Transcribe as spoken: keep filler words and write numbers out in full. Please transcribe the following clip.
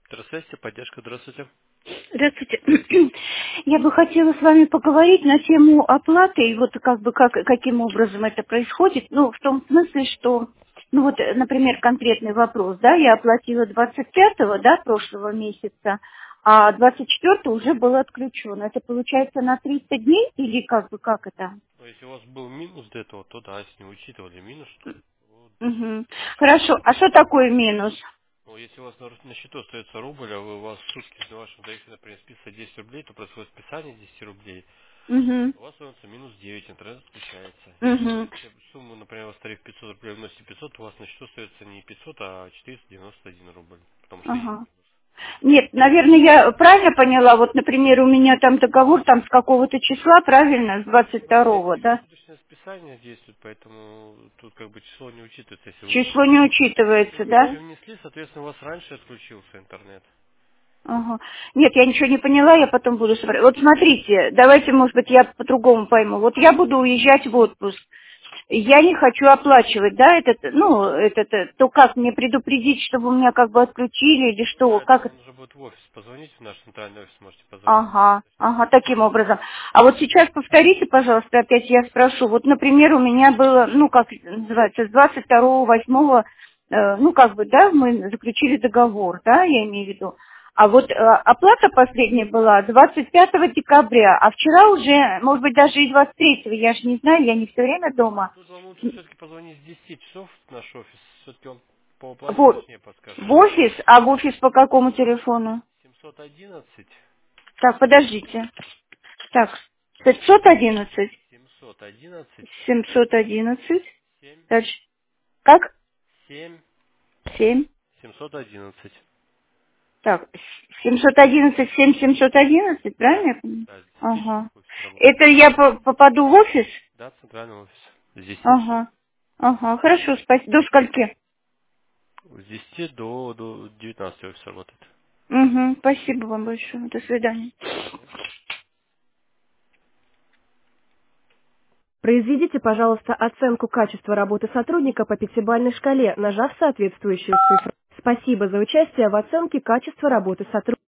Здравствуйте, поддержка, здравствуйте. Здравствуйте. Я бы хотела с вами поговорить на тему оплаты и вот как бы как, каким образом это происходит. Ну, в том смысле, что, ну вот, э, например, конкретный вопрос, да, я оплатила двадцать пятого, да, прошлого месяца, а двадцать четвёртого уже было отключено. Это получается на триста дней или как бы как это? Ну, если у вас был минус до этого, то да, если не учитывали минус, то вот, Мгм. получается. Хорошо. А что такое минус? Ну, если у вас на, на счету остается рубль, а вы, у вас в сутки на вашем тарифе, например, списывается десять рублей, то происходит списание десяти рублей. Угу. У вас становится минус девять, интернет отключается. Угу. Если сумму, например, у вас тариф пятьсот рублей, вносите пятьсот, у вас на счету остается не пятьсот, а четыреста девяносто один рубль, потому что есть Ага. минус. Нет, наверное, я правильно поняла. Вот, например, у меня там договор там с какого-то числа, правильно, с двадцать У нас все второго, да? ежесуточное списание действует, поэтому тут как бы число не учитывается. Если вы, Число не если учитывается, вы да? ничего не внесли, соответственно, у вас раньше отключился интернет. Ага. Нет, я ничего не поняла, я потом буду смотреть. Вот смотрите, давайте, может быть, я по-другому пойму. Вот я буду уезжать в отпуск. Я не хочу оплачивать, да, этот, ну, этот, э, то как мне предупредить, чтобы меня как бы отключили или Ну что, да, это как это? вам нужно будет в офис позвонить, в наш центральный офис можете позвонить. Ага, ага, таким образом. А вот сейчас повторите, пожалуйста, опять я спрошу. Вот, например, у меня было, ну, как называется, с двадцать второго восьмого, э, ну, как бы, да, мы заключили договор, да, я имею в виду. А вот э, оплата последняя была двадцать пятого декабря, а вчера уже, может быть, даже и двадцать третьего, я же не знаю, я не все время дома. Тут вам лучше все-таки позвонить с десяти часов в наш офис. Все-таки он по оплате Вот, точнее подскажет. в офис, а в офис по какому телефону? семьсот одиннадцать, Так, подождите. Так, пятьсот одиннадцать. семьсот одиннадцать, семьсот одиннадцать. семь, Дальше. Как? семь, семь. семьсот одиннадцать. Так, семьсот одиннадцать, семь, семьсот одиннадцать, Да, правильно я понимаю? да, с десяти часов Ага. офис работает. Это я по- попаду в офис? Да, центральный офис. С десяти часов. Ага. Ага, хорошо, спасибо. До скольки? С десяти до, до девятнадцати офис работает. Угу, спасибо вам большое. До свидания. Мгм. Произведите, пожалуйста, оценку качества работы сотрудника по пятибалльной шкале, нажав соответствующую цифру. Спасибо за участие в оценке качества работы сотрудника.